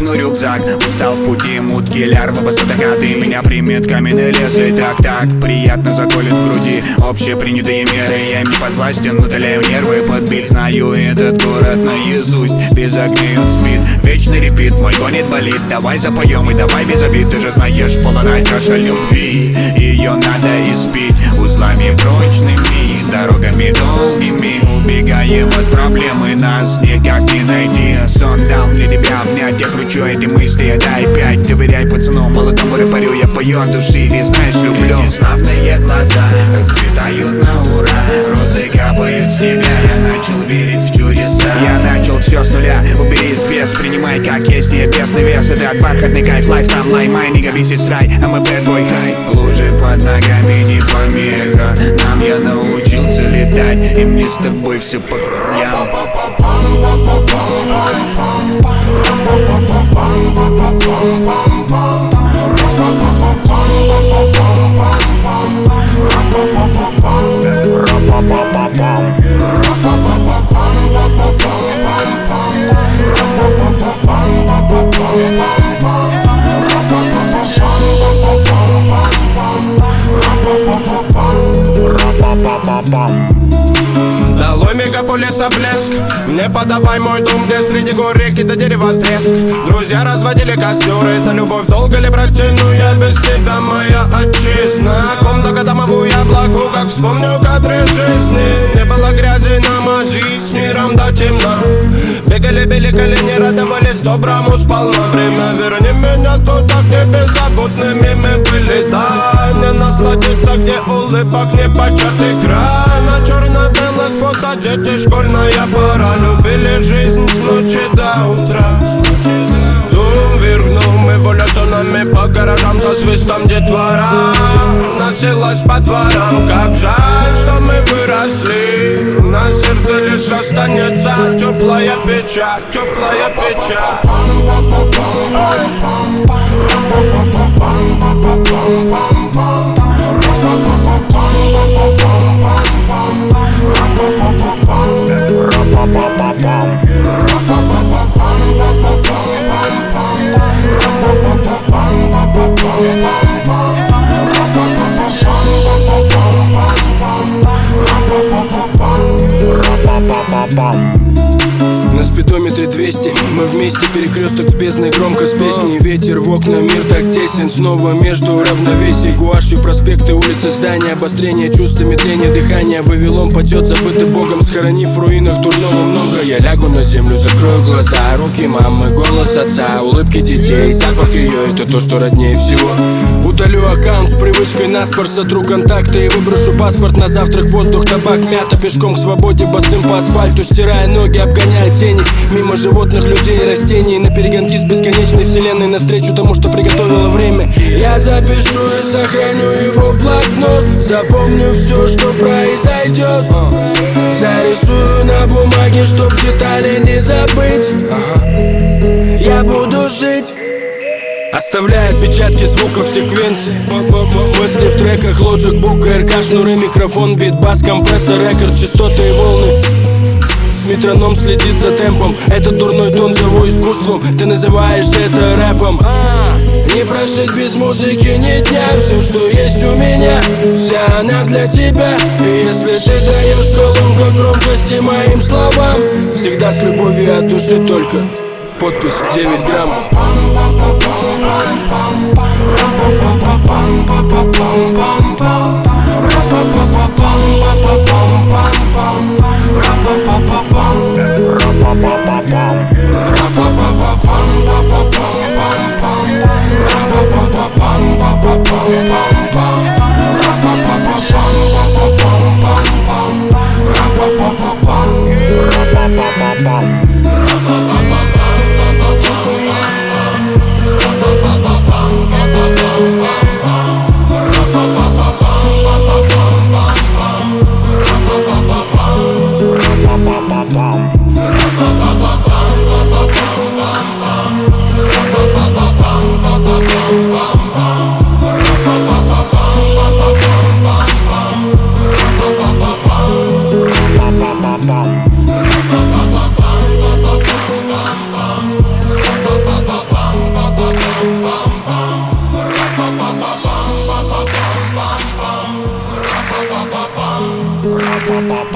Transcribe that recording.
кину рюкзак. Устал в пути, мутки, лярвы, басатакаты. Меня примет каменный лес и так-так приятно заколет в груди общие принятые меры. Я им не подвластен, удаляю нервы. Подбит, знаю этот город наизусть. Без огней он спит, вечный репит. Мой гонит болит, давай запоем и давай без обид. Ты же знаешь, полная чаша любви. Ее надо испить узлами прочными, дорогами долгими. Убегаем от проблемы, нас никак не найти. Сон дал для тебя обнять, я кручу эти мысли, дай 5. Доверяй пацану, молодому рэперю, я пою от души, ведь знаешь, люблю. Эти славные глаза расцветают на ура, розы капают с тебя, я начал верить в чудеса. Я начал все с нуля, убери из без, принимай как есть, небесный вес. Это бархатный кайф, лайф там лаймай, не весь из рай, а мы bad boy high. Лужи под ногами не помеха, нам я научился летать, и мне с тобой все по краям. Долой мегаполиса блеск, мне подавай мой дом, где среди гор реки до дерева треск. Друзья разводили костер, это любовь долго ли протяну я без тебя, моя отчизна. Комната домовую яблоку, как вспомню кадры жизни. Не было грязи на мази, с миром до темна. Бегали, били колени, радовались доброму сполна. Время верни меня туда, где беззаботными мы были. Дай мне насладиться, где улыбок не початый край. На черно-белых фото дети, школьная пора. Любили жизнь с ночи до утра. Дум вергнул эволюционами по гаражам со свистом детвора. Носилась по дворам, как жаль, что мы выросли. На сердце лишь останется теплая печаль, теплая печаль. На спидометре 200, мы вместе, перекресток с бездной, громко с песней. Ветер в окна, мир так тесен, снова между равновесий. Гуашью проспекты, улицы, здания, обострение чувств, медление дыхания. Вавилон падет, забытый Богом, схоронив в руинах дурного много. Я лягу на землю, закрою глаза, руки мамы, голос отца, улыбки детей, запах ее, это то, что роднее всего. Удалю аккаунт с привычкой наспор, сотру контакты и выброшу паспорт на завтрак. Воздух, табак, мята, пешком к свободе, босым по асфальту, стирая ноги, обгоняя тени. Мимо животных, людей и растений, на перегонки с бесконечной вселенной, навстречу тому, что приготовило время. Я запишу и сохраню его в блокнот, запомню все, что произойдет. Зарисую на бумаге, чтоб детали не забыть. Я буду жить, оставляя отпечатки звуков секвенции. Мысли в треках, Logic, Book, РК, шнуры, микрофон, бит, бас, компрессор, рекорд, частоты и волны. Метроном следит за темпом, этот дурной тон зову искусством. Ты называешь это рэпом. Не прожить без музыки ни дня. Все, что есть у меня, вся она для тебя. И если ты даешь колонку громкости моим словам, всегда с любовью от души только. Подпись 9 грамм. Pop, pop,